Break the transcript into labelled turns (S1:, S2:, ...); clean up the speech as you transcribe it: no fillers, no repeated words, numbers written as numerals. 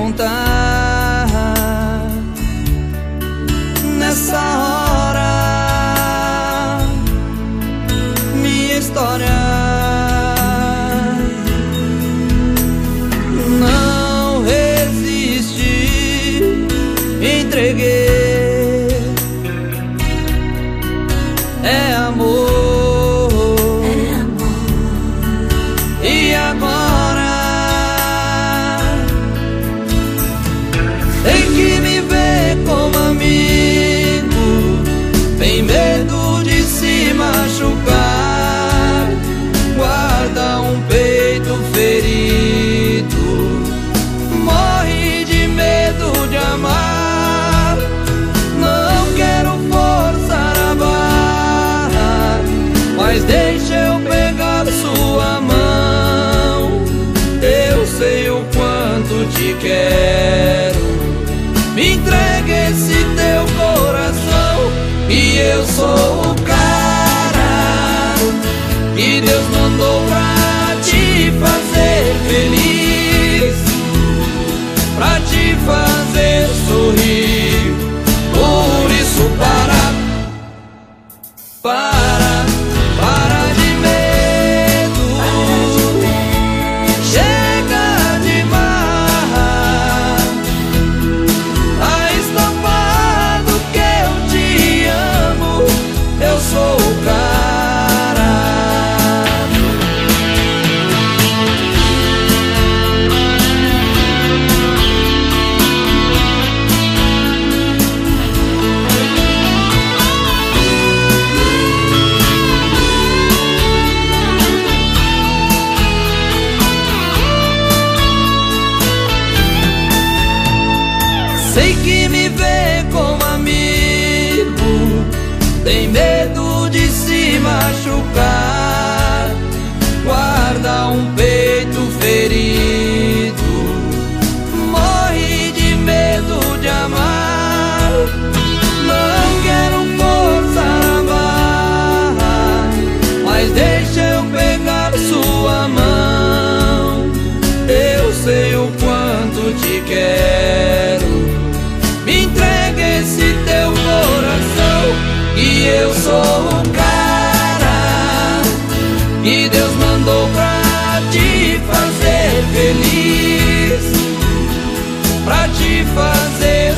S1: contar. Nessa hora, minha história. Não resisti, entreguei. É amor. E agora tem que me ver como amigo, tem medo de se machucar, guarda um peito ferido, morre de medo de amar. Não quero forçar a barra, mas deixa eu pegar sua mão. Eu sei o quanto te quero, me entregue esse teu coração. E eu sou o cara que Deus mandou pra te fazer feliz, pra te fazer sorrir. Por isso para de medo, chega demais. Tá estampado que eu te amo, eu sou o cara. Sei que me vê como amigo, tem medo de se machucar, guarda um peito ferido, morre de medo de amar. Não quero forçar a barra, mas deixa eu pegar sua mão. Eu sei o quanto te quero, me entregue esse teu coração. E eu sou o cara que Deus mandou pra te fazer feliz, pra te fazer